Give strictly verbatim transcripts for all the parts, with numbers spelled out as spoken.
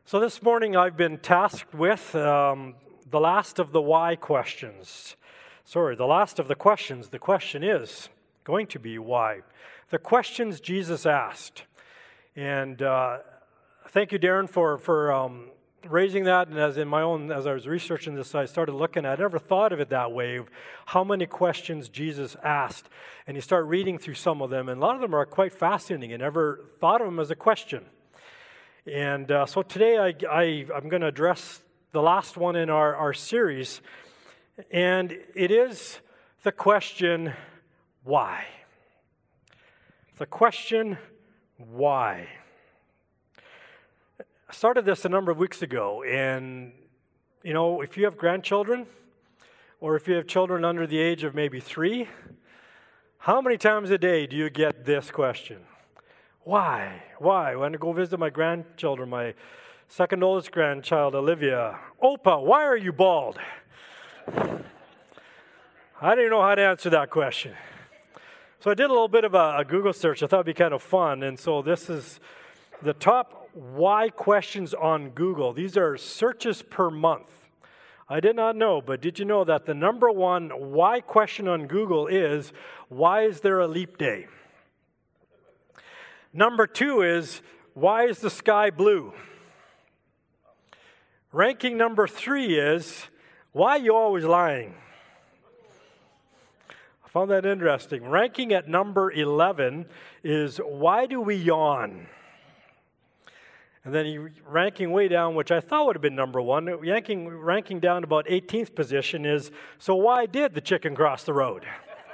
So this morning I've been tasked with um, the last of the why questions. Sorry, the last of the questions. The question is going to be why. The questions Jesus asked. And uh, thank you, Darren, for, for um, raising that. And as in my own, as I was researching this, I started looking at it. I never thought of it that way, of how many questions Jesus asked. And you start reading through some of them, and a lot of them are quite fascinating. I never thought of them as a question. And uh, so today I, I, I'm going to address the last one in our, our series, and it is the question, why? The question, why? I started this a number of weeks ago, and, you know, if you have grandchildren, or if you have children under the age of maybe three, how many times a day do you get this question? Why? Why? When I go visit my grandchildren, my second oldest grandchild, Olivia, Opa, why are you bald? I didn't know how to answer that question. So I did a little bit of a, a Google search. I thought it'd be kind of fun. And so this is the top why questions on Google. These are searches per month. I did not know, but did you know that the number one why question on Google is, why is there a leap day? Number two is, why is the sky blue? Ranking number three is, why are you always lying? I found that interesting. Ranking at number eleven is, why do we yawn? And then you, ranking way down, which I thought would have been number one, ranking, ranking down to about eighteenth position is, so why did the chicken cross the road?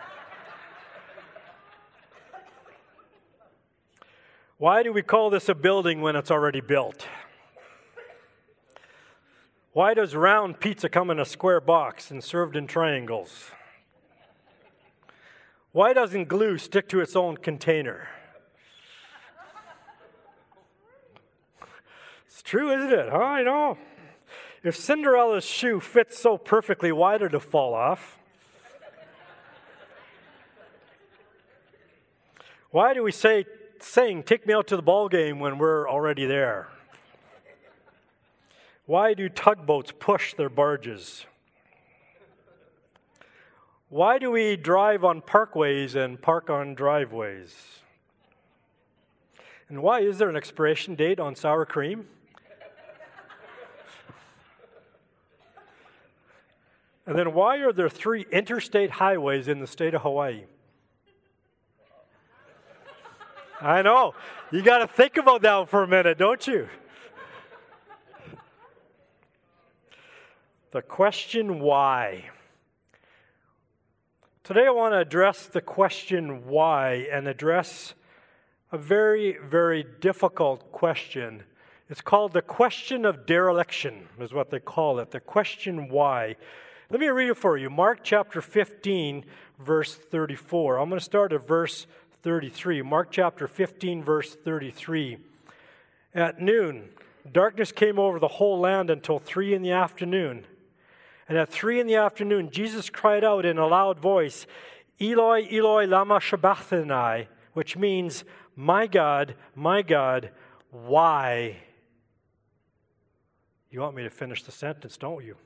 Why do we call this a building when it's already built? Why does round pizza come in a square box and served in triangles? Why doesn't glue stick to its own container? It's true, isn't it? Huh? I know. If Cinderella's shoe fits so perfectly, why did it fall off? Why do we say saying, take me out to the ball game when we're already there? Why do tugboats push their barges? Why do we drive on parkways and park on driveways? And why is there an expiration date on sour cream? And then why are there three interstate highways in the state of Hawaii? I know. You got to think about that for a minute, don't you? The question why. Today I want to address the question why and address a very, very difficult question. It's called the question of dereliction, is what they call it. The question why. Let me read it for you. Mark chapter fifteen, verse thirty-four. I'm going to start at verse thirty-three. Mark chapter fifteen, verse thirty-three. At noon, darkness came over the whole land until three in the afternoon. And at three in the afternoon, Jesus cried out in a loud voice, Eloi, Eloi, lama sabachthani, which means, my God, my God, why? You want me to finish the sentence, don't you?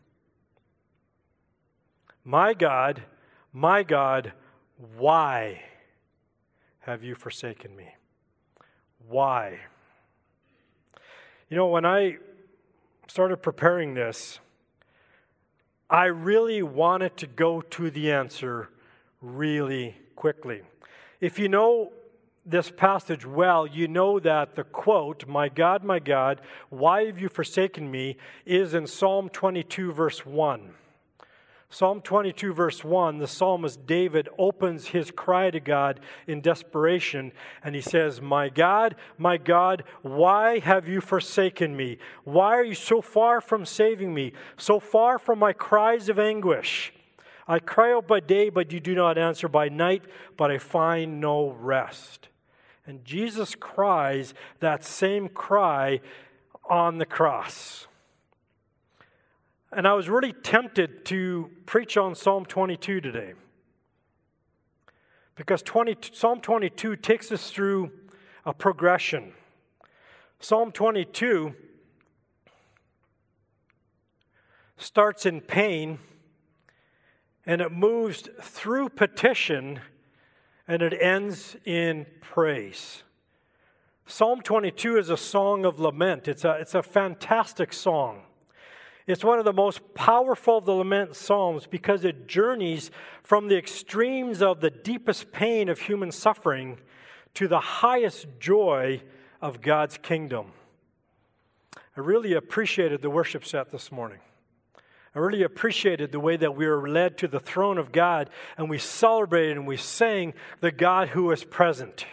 My God, my God, why have you forsaken me? Why? You know, when I started preparing this, I really wanted to go to the answer really quickly. If you know this passage well, you know that the quote, my God, my God, why have you forsaken me, is in Psalm twenty-two, verse one. Psalm twenty-two, verse one, the psalmist David opens his cry to God in desperation, and he says, my God, my God, why have you forsaken me? Why are you so far from saving me, so far from my cries of anguish? I cry out by day, but you do not answer, by night, but I find no rest. And Jesus cries that same cry on the cross. And I was really tempted to preach on Psalm twenty-two today. Because twenty, Psalm twenty-two takes us through a progression. Psalm twenty-two starts in pain, and it moves through petition, and it ends in praise. Psalm twenty-two is a song of lament. It's a, it's a fantastic song. It's one of the most powerful of the lament psalms because it journeys from the extremes of the deepest pain of human suffering to the highest joy of God's kingdom. I really appreciated the worship set this morning. I really appreciated the way that we were led to the throne of God and we celebrated and we sang the God who is present.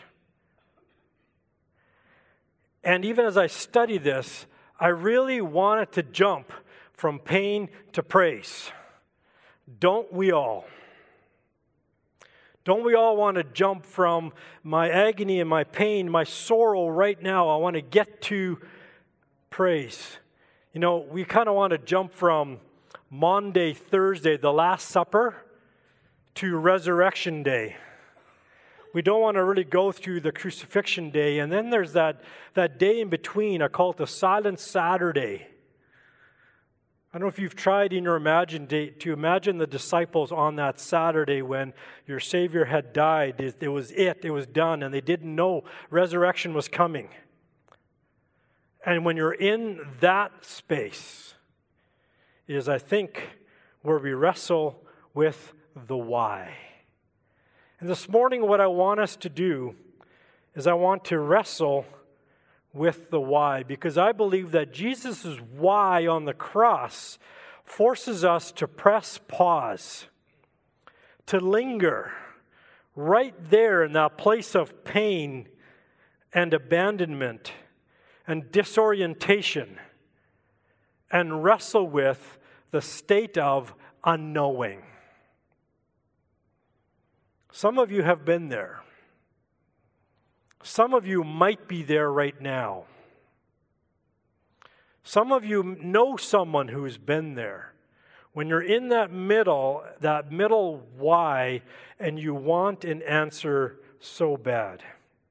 And even as I study this, I really wanted to jump from pain to praise. Don't we all? Don't we all want to jump from my agony and my pain, my sorrow right now? I want to get to praise. You know, we kind of want to jump from Maundy, Thursday, the Last Supper, to Resurrection Day. We don't want to really go through the Crucifixion Day. And then there's that, that day in between. I call it the Silent Saturday. I don't know if you've tried in your imagine to imagine the disciples on that Saturday when your Savior had died. It, it was it. It was done. And they didn't know resurrection was coming. And when you're in that space is, I think, where we wrestle with the why. And this morning, what I want us to do is I want to wrestle with the why, because I believe that Jesus' why on the cross forces us to press pause, to linger right there in that place of pain and abandonment and disorientation and wrestle with the state of unknowing. Some of you have been there. Some of you might be there right now. Some of you know someone who's been there. When you're in that middle, that middle why, and you want an answer so bad.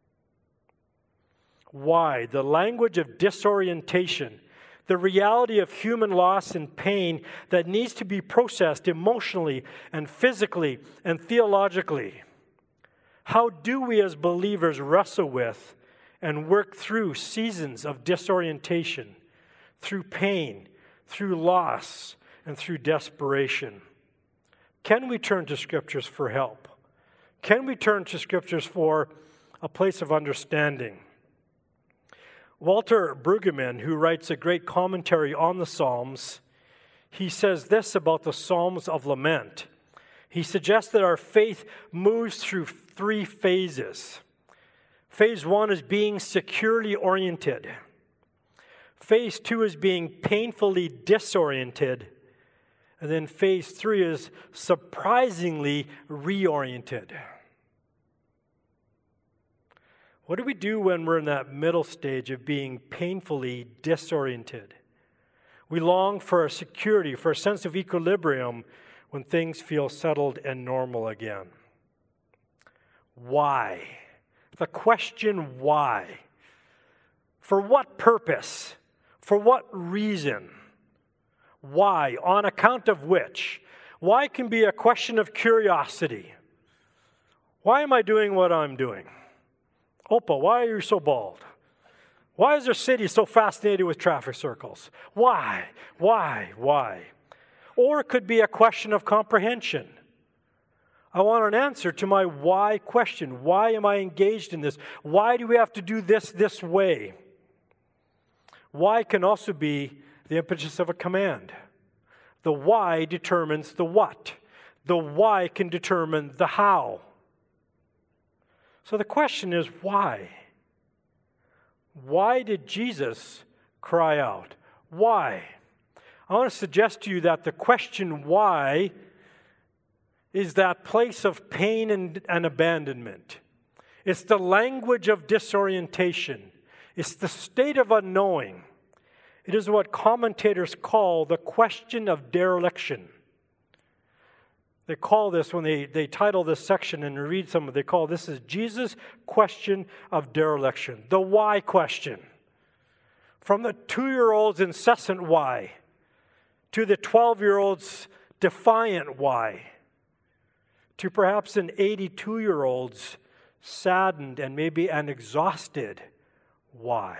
Why? The language of disorientation, the reality of human loss and pain that needs to be processed emotionally and physically and theologically. How do we as believers wrestle with and work through seasons of disorientation, through pain, through loss, and through desperation? Can we turn to Scriptures for help? Can we turn to Scriptures for a place of understanding? Walter Brueggemann, who writes a great commentary on the Psalms, he says this about the Psalms of Lament. He suggests that our faith moves through three phases. Phase one is being securely oriented. Phase two is being painfully disoriented. And then phase three is surprisingly reoriented. What do we do when we're in that middle stage of being painfully disoriented? We long for a security, for a sense of equilibrium when things feel settled and normal again. Why? The question why. For what purpose? For what reason? Why? On account of which? Why can be a question of curiosity. Why am I doing what I'm doing? Opa, why are you so bald? Why is our city so fascinated with traffic circles? Why? Why? Why? Or it could be a question of comprehension. I want an answer to my why question. Why am I engaged in this? Why do we have to do this this way? Why can also be the impetus of a command. The why determines the what. The why can determine the how. So the question is why? Why did Jesus cry out? Why? I want to suggest to you that the question why is that place of pain and, and abandonment. It's the language of disorientation. It's the state of unknowing. It is what commentators call the question of dereliction. They call this, when they, they title this section and read some of it, they call this is Jesus' question of dereliction. The why question. From the two-year-old's incessant why to the twelve-year-old's defiant why, to perhaps an eighty-two-year-old's saddened and maybe an exhausted why.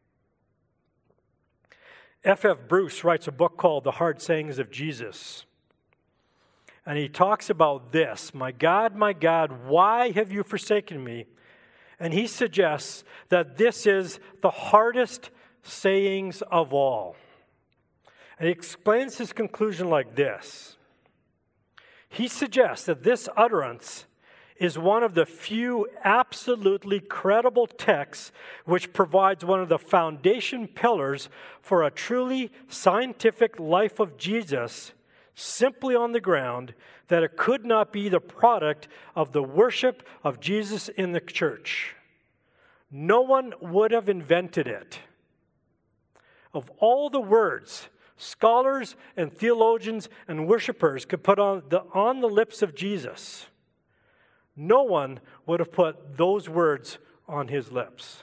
F F Bruce writes a book called The Hard Sayings of Jesus. And he talks about this, my God, my God, why have you forsaken me? And he suggests that this is the hardest sayings of all. And he explains his conclusion like this. He suggests that this utterance is one of the few absolutely credible texts which provides one of the foundation pillars for a truly scientific life of Jesus, simply on the ground that it could not be the product of the worship of Jesus in the church. No one would have invented it. Of all the words scholars and theologians and worshipers could put on the, on the lips of Jesus, no one would have put those words on his lips.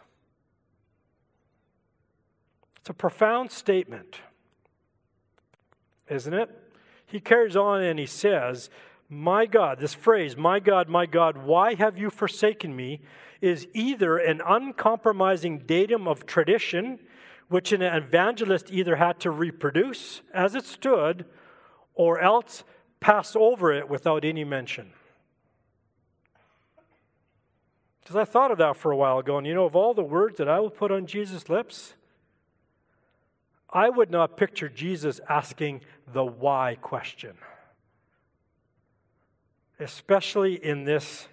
It's a profound statement, isn't it? He carries on and he says, my God, this phrase, my God, my God, why have you forsaken me, is either an uncompromising datum of tradition, which an evangelist either had to reproduce as it stood, or else pass over it without any mention. Because I thought of that for a while ago, and you know, of all the words that I would put on Jesus' lips, I would not picture Jesus asking the why question. Especially in this.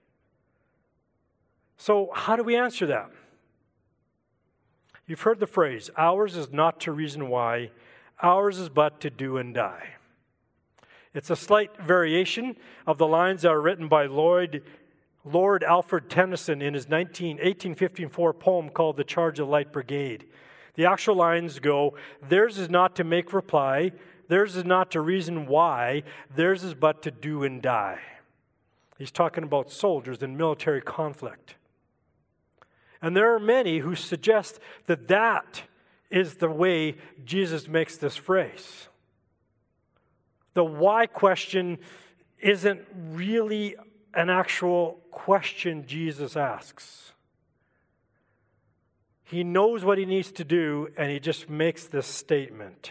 So, how do we answer that? You've heard the phrase, ours is not to reason why, ours is but to do and die. It's a slight variation of the lines that are written by Lloyd, Lord Alfred Tennyson in his eighteen fifty-four poem called The Charge of the Light Brigade. The actual lines go, theirs is not to make reply, theirs is not to reason why, theirs is but to do and die. He's talking about soldiers in military conflict. And there are many who suggest that that is the way Jesus makes this phrase. The why question isn't really an actual question Jesus asks. He knows what he needs to do, and he just makes this statement.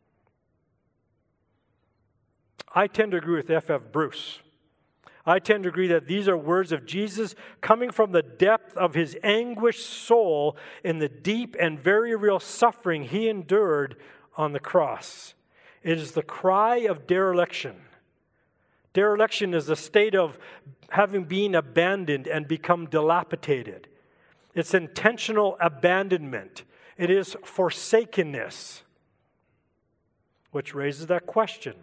I tend to agree with F F Bruce. I tend to agree that these are words of Jesus coming from the depth of his anguished soul in the deep and very real suffering he endured on the cross. It is the cry of dereliction. Dereliction is the state of having been abandoned and become dilapidated. It's intentional abandonment. It is forsakenness. Which raises that question.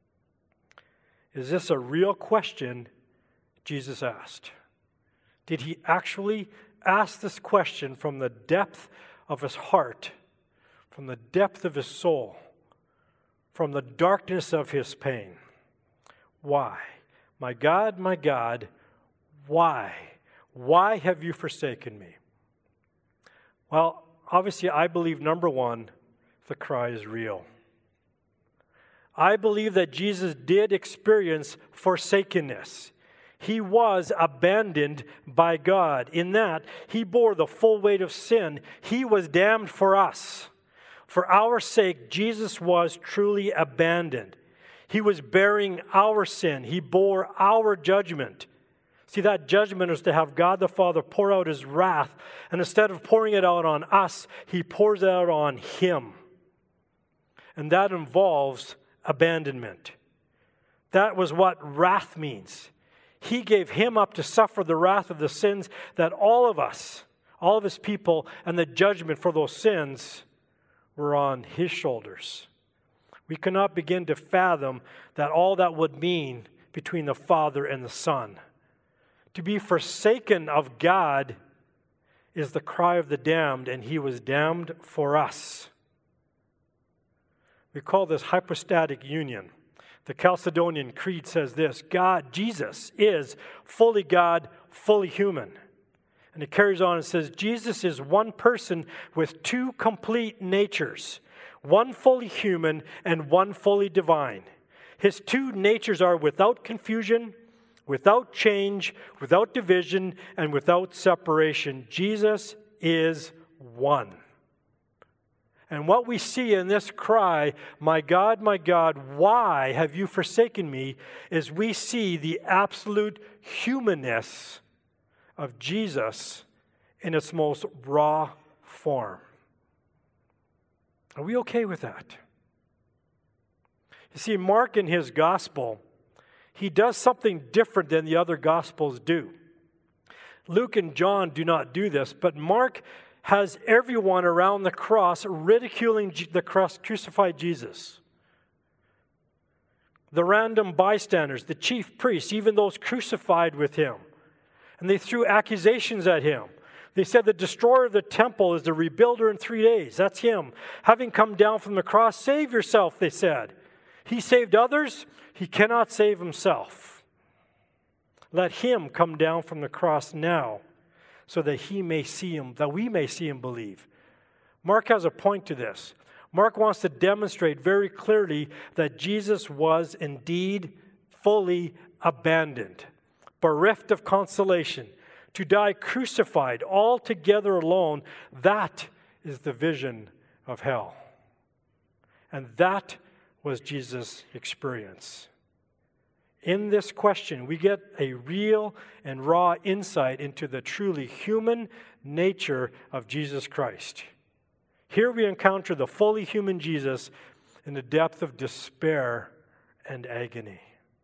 Is this a real question Jesus asked? Did he actually ask this question from the depth of his heart, from the depth of his soul, from the darkness of his pain? Why? My God, my God, why? Why have you forsaken me? Well, obviously, I believe, number one, the cry is real. I believe that Jesus did experience forsakenness. He was abandoned by God. In that, he bore the full weight of sin. He was damned for us. For our sake, Jesus was truly abandoned. He was bearing our sin. He bore our judgment. See, that judgment is to have God the Father pour out his wrath. And instead of pouring it out on us, he pours it out on him. And that involves abandonment. That was what wrath means. He gave him up to suffer the wrath of the sins that all of us, all of his people, and the judgment for those sins were on his shoulders. We cannot begin to fathom that all that would mean between the Father and the Son. To be forsaken of God is the cry of the damned, and he was damned for us. We call this hypostatic union. The Chalcedonian Creed says this: God, Jesus, is fully God, fully human. And it carries on and says, Jesus is one person with two complete natures. one fully human and one fully divine. His two natures are without confusion, without change, without division, and without separation. Jesus is one. And what we see in this cry, "My God, my God, why have you forsaken me?" is we see the absolute humanness of Jesus in its most raw form. Are we okay with that? You see, Mark in his gospel, he does something different than the other gospels do. Luke and John do not do this, but Mark has everyone around the cross ridiculing the crucified Jesus. The random bystanders, the chief priests, even those crucified with him. And they threw accusations at him. They said the destroyer of the temple is the rebuilder in three days. That's him. Having come down from the cross, save yourself, they said. He saved others. He cannot save himself. Let him come down from the cross now, so that he may see him, that we may see him believe. Mark has a point to this. Mark wants to demonstrate very clearly that Jesus was indeed fully abandoned, bereft of consolation, to die crucified altogether alone. That is the vision of hell. And that was Jesus' experience. In this question, we get a real and raw insight into the truly human nature of Jesus Christ. Here we encounter the fully human Jesus in the depth of despair and agony.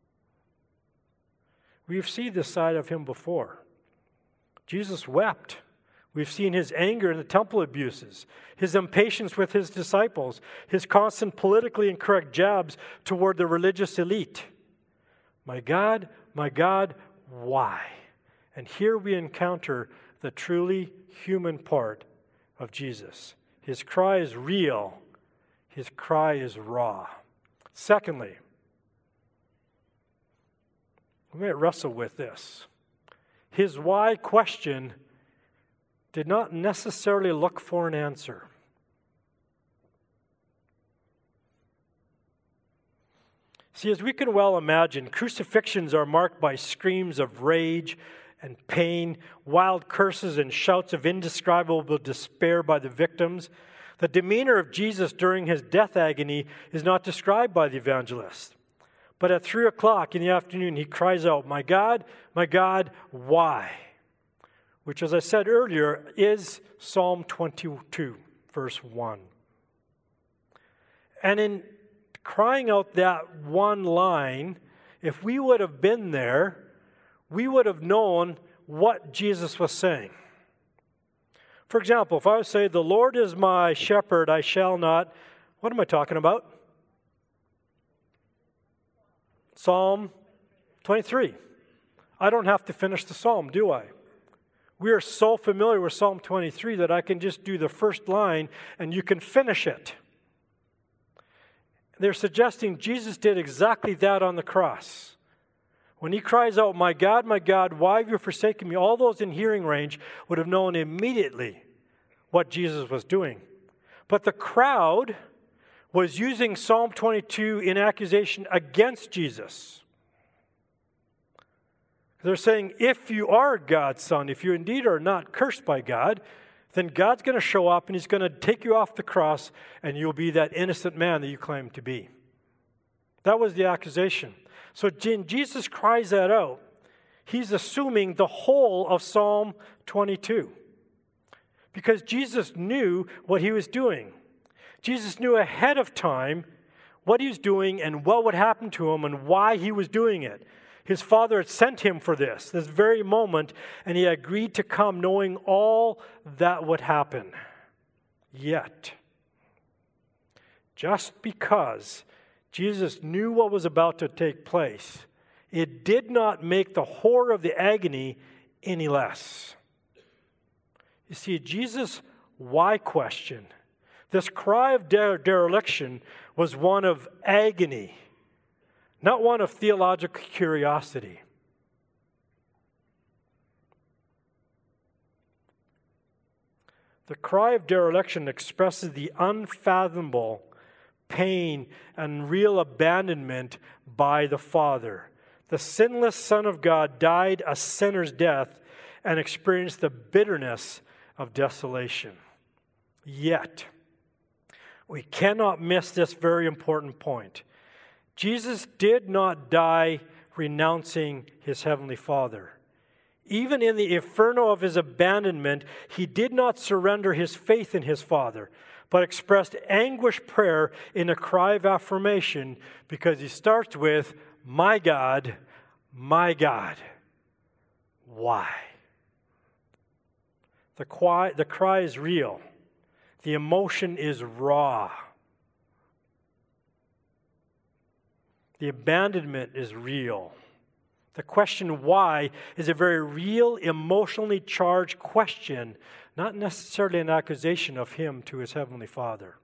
We've seen this side of him before. Jesus wept. We've seen his anger in the temple abuses, his impatience with his disciples, his constant politically incorrect jabs toward the religious elite. My God, my God, why? And here we encounter the truly human part of Jesus. His cry is real. His cry is raw. Secondly, we may wrestle with this. His why question did not necessarily look for an answer. See, as we can well imagine, crucifixions are marked by screams of rage and pain, wild curses and shouts of indescribable despair by the victims. The demeanor of Jesus during his death agony is not described by the evangelist. But at three o'clock in the afternoon, he cries out, "My God, my God, why?" Which, as I said earlier, is Psalm twenty-two, verse one. And in crying out that one line, if we would have been there, we would have known what Jesus was saying. For example, if I would say, "The Lord is my shepherd, I shall not," what am I talking about? Psalm twenty-three. I don't have to finish the psalm, do I? We are so familiar with Psalm twenty-three that I can just do the first line and you can finish it. They're suggesting Jesus did exactly that on the cross. When he cries out, "My God, my God, why have you forsaken me?" all those in hearing range would have known immediately what Jesus was doing. But the crowd was using Psalm twenty-two in accusation against Jesus. They're saying, if you are God's son, if you indeed are not cursed by God, then God's going to show up and he's going to take you off the cross and you'll be that innocent man that you claim to be. That was the accusation. So when Jesus cries that out, he's assuming the whole of Psalm twenty-two. Because Jesus knew what he was doing. Jesus knew ahead of time what he was doing and what would happen to him and why he was doing it. His Father had sent him for this, this very moment, and he agreed to come knowing all that would happen. Yet, just because Jesus knew what was about to take place, it did not make the horror of the agony any less. You see, Jesus' why question, this cry of dereliction, was one of agony, not one of theological curiosity. The cry of dereliction expresses the unfathomable pain and real abandonment by the Father. The sinless Son of God died a sinner's death and experienced the bitterness of desolation. Yet, we cannot miss this very important point. Jesus did not die renouncing his heavenly Father. Even in the inferno of his abandonment, he did not surrender his faith in his Father, but expressed anguished prayer in a cry of affirmation, because he starts with, "My God, my God, why?" The cry, the cry is real. The emotion is raw. The abandonment is real. The question why is a very real, emotionally charged question, not necessarily an accusation of him to his heavenly Father.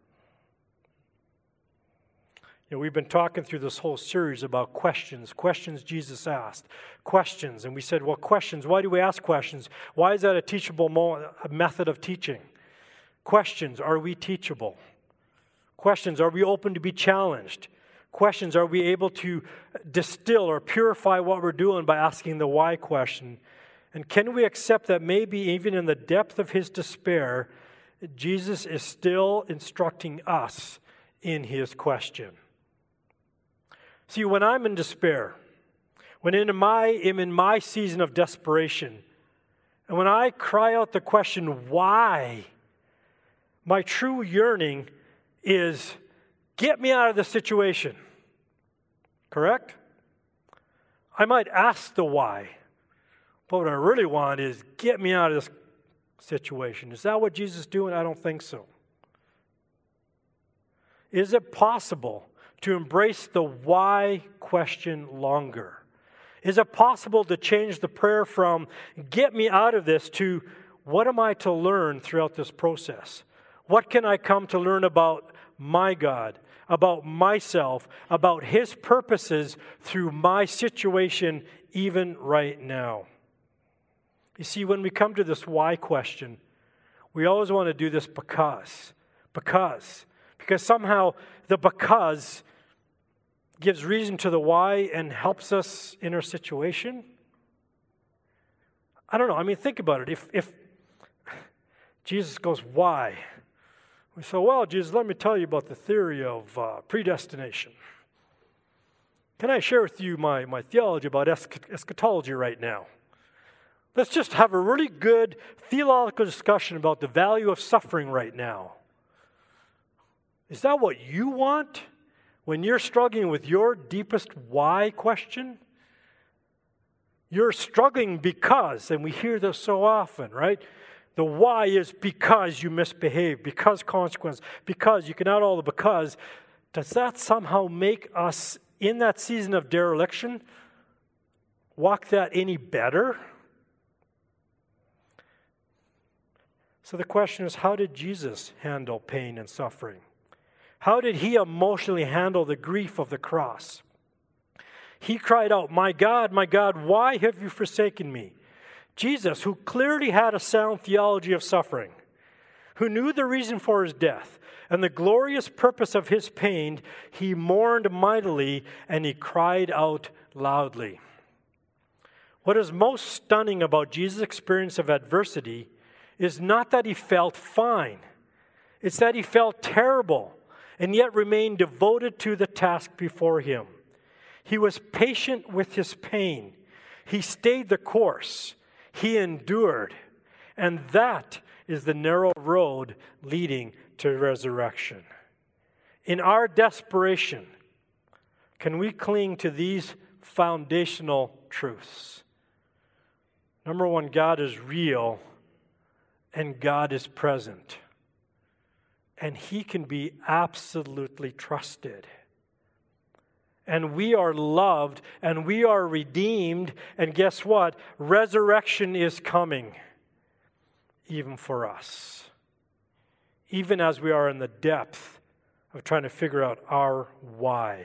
You know, we've been talking through this whole series about questions, questions Jesus asked, questions. And we said, well, questions, why do we ask questions? Why is that a teachable mo- a method of teaching? Questions, are we teachable? Questions, are we open to be challenged? Questions, are we able to distill or purify what we're doing by asking the why question? And can we accept that maybe even in the depth of his despair, Jesus is still instructing us in his question? See, when I'm in despair, when in my, am in my season of desperation, and when I cry out the question, why? My true yearning is, get me out of this situation. Correct? I might ask the why, but what I really want is, get me out of this situation. Is that what Jesus is doing? I don't think so. Is it possible to embrace the why question longer? Is it possible to change the prayer from, get me out of this, to, what am I to learn throughout this process? What can I come to learn about my God, about myself, about his purposes through my situation, even right now? You see, when we come to this why question, we always want to do this because. Because. Because somehow the because gives reason to the why and helps us in our situation. I don't know. I mean, think about it. If, if Jesus goes, why? We say, well, Jesus, let me tell you about the theory of uh, predestination. Can I share with you my, my theology about eschatology right now? Let's just have a really good theological discussion about the value of suffering right now. Is that what you want when you're struggling with your deepest why question? You're struggling because, and we hear this so often, right? The why is because you misbehave, because consequence, because you can add all the because. Does that somehow make us, in that season of dereliction, walk that any better? So the question is, how did Jesus handle pain and suffering? How did he emotionally handle the grief of the cross? He cried out, "My God, my God, why have you forsaken me?" Jesus, who clearly had a sound theology of suffering, who knew the reason for his death and the glorious purpose of his pain, he mourned mightily and he cried out loudly. What is most stunning about Jesus' experience of adversity is not that he felt fine. It's that he felt terrible and yet remained devoted to the task before him. He was patient with his pain. He stayed the course. He endured. And that is the narrow road leading to resurrection. In our desperation, can we cling to these foundational truths? Number one, God is real and God is present. And he can be absolutely trusted. And we are loved, and we are redeemed, and guess what? Resurrection is coming, even for us. Even as we are in the depth of trying to figure out our why.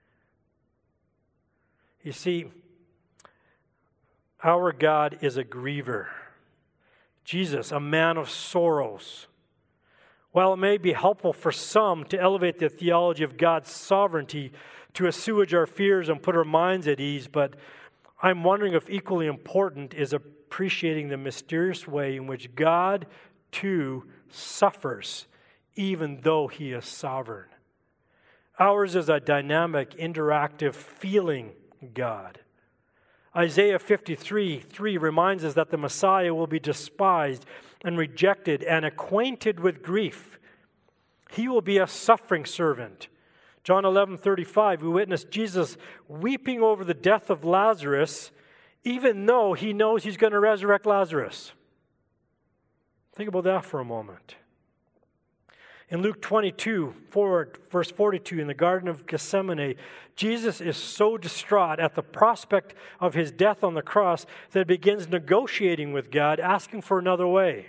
You see, our God is a griever. Jesus, a man of sorrows. While it may be helpful for some to elevate the theology of God's sovereignty to assuage our fears and put our minds at ease, but I'm wondering if equally important is appreciating the mysterious way in which God, too, suffers, even though he is sovereign. Ours is a dynamic, interactive, feeling God. Isaiah fifty-three three reminds us that the Messiah will be despised and rejected and acquainted with grief. He will be a suffering servant. John eleven thirty-five, we witness Jesus weeping over the death of Lazarus, even though he knows he's going to resurrect Lazarus. Think about that for a moment. In Luke twenty-two, four, verse forty-two, in the Garden of Gethsemane, Jesus is so distraught at the prospect of his death on the cross that he begins negotiating with God, asking for another way.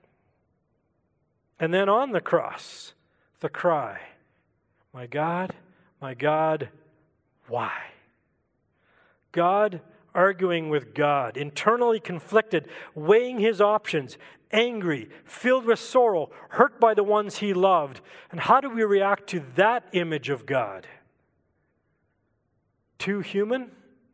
And then on the cross, the cry, "My God, my God, why?" God arguing with God, internally conflicted, weighing his options, angry, filled with sorrow, hurt by the ones he loved. And how do we react to that image of God? Too human?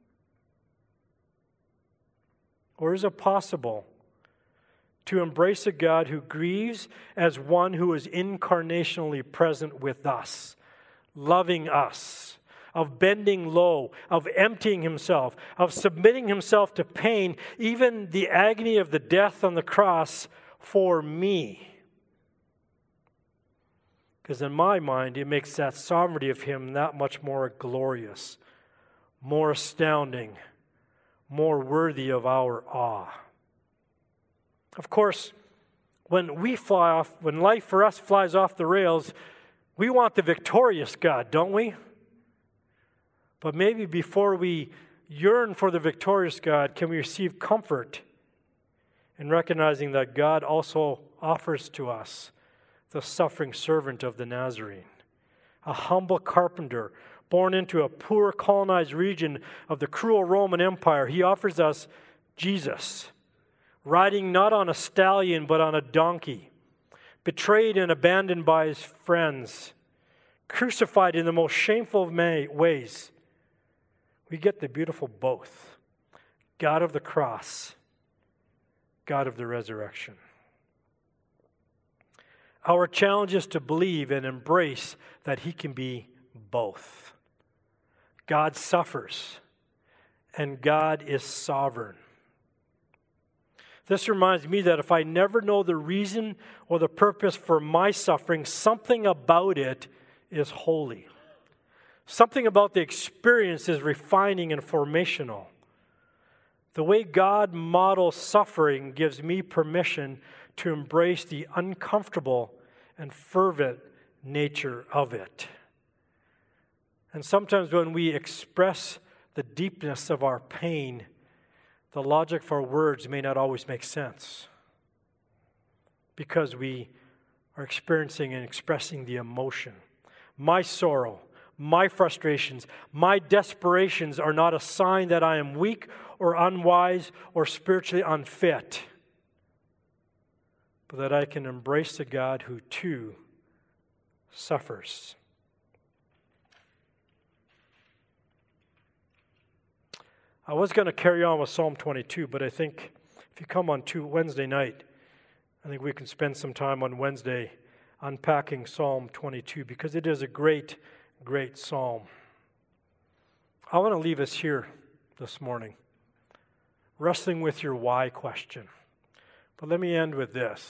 Or is it possible to embrace a God who grieves as one who is incarnationally present with us, loving us, of bending low, of emptying himself, of submitting himself to pain, even the agony of the death on the cross for me? Because in my mind, it makes that sovereignty of him that much more glorious, more astounding, more worthy of our awe. Of course, when we fly off, when life for us flies off the rails, we want the victorious God, don't we? But maybe before we yearn for the victorious God, can we receive comfort in recognizing that God also offers to us the suffering servant of the Nazarene, a humble carpenter born into a poor colonized region of the cruel Roman Empire. He offers us Jesus, riding not on a stallion but on a donkey, betrayed and abandoned by his friends, crucified in the most shameful of ways. We get the beautiful both. God of the cross, God of the resurrection. Our challenge is to believe and embrace that he can be both. God suffers, and God is sovereign. This reminds me that if I never know the reason or the purpose for my suffering, something about it is holy. Something about the experience is refining and formational. The way God models suffering gives me permission to embrace the uncomfortable and fervent nature of it. And sometimes when we express the deepness of our pain, the logic for words may not always make sense because we are experiencing and expressing the emotion. My sorrow, my frustrations, my desperations are not a sign that I am weak or unwise or spiritually unfit, but that I can embrace the God who too suffers. I was going to carry on with Psalm twenty-two, but I think if you come on to Wednesday night, I think we can spend some time on Wednesday unpacking Psalm twenty-two because it is a great Great psalm. I want to leave us here this morning, wrestling with your why question. But let me end with this.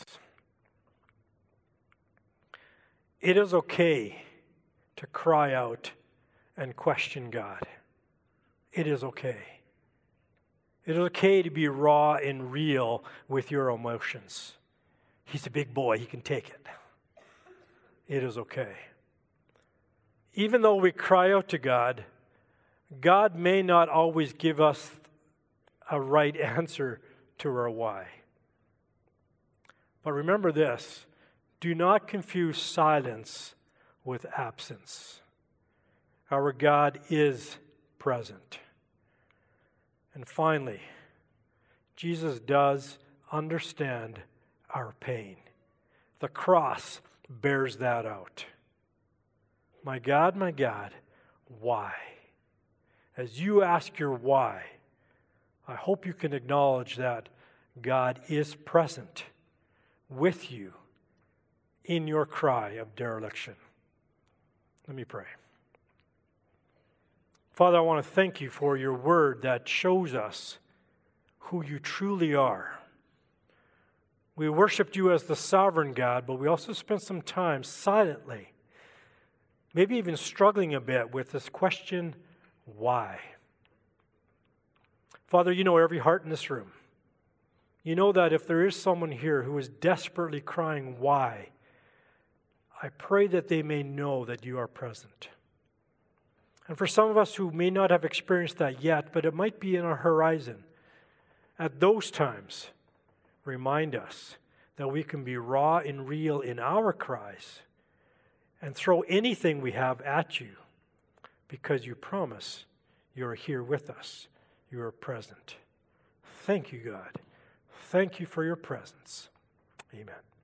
It is okay to cry out and question God. It is okay. It is okay to be raw and real with your emotions. He's a big boy. He can take it. It is okay. Even though we cry out to God, God may not always give us a right answer to our why. But remember this, do not confuse silence with absence. Our God is present. And finally, Jesus does understand our pain. The cross bears that out. My God, my God, why? As you ask your why, I hope you can acknowledge that God is present with you in your cry of dereliction. Let me pray. Father, I want to thank you for your word that shows us who you truly are. We worshiped you as the sovereign God, but we also spent some time silently, maybe even struggling a bit with this question, why? Father, you know every heart in this room. You know that if there is someone here who is desperately crying, why? I pray that they may know that you are present. And for some of us who may not have experienced that yet, but it might be in our horizon, at those times, remind us that we can be raw and real in our cries and throw anything we have at you because you promise you are here with us. You are present. Thank you, God. Thank you for your presence. Amen.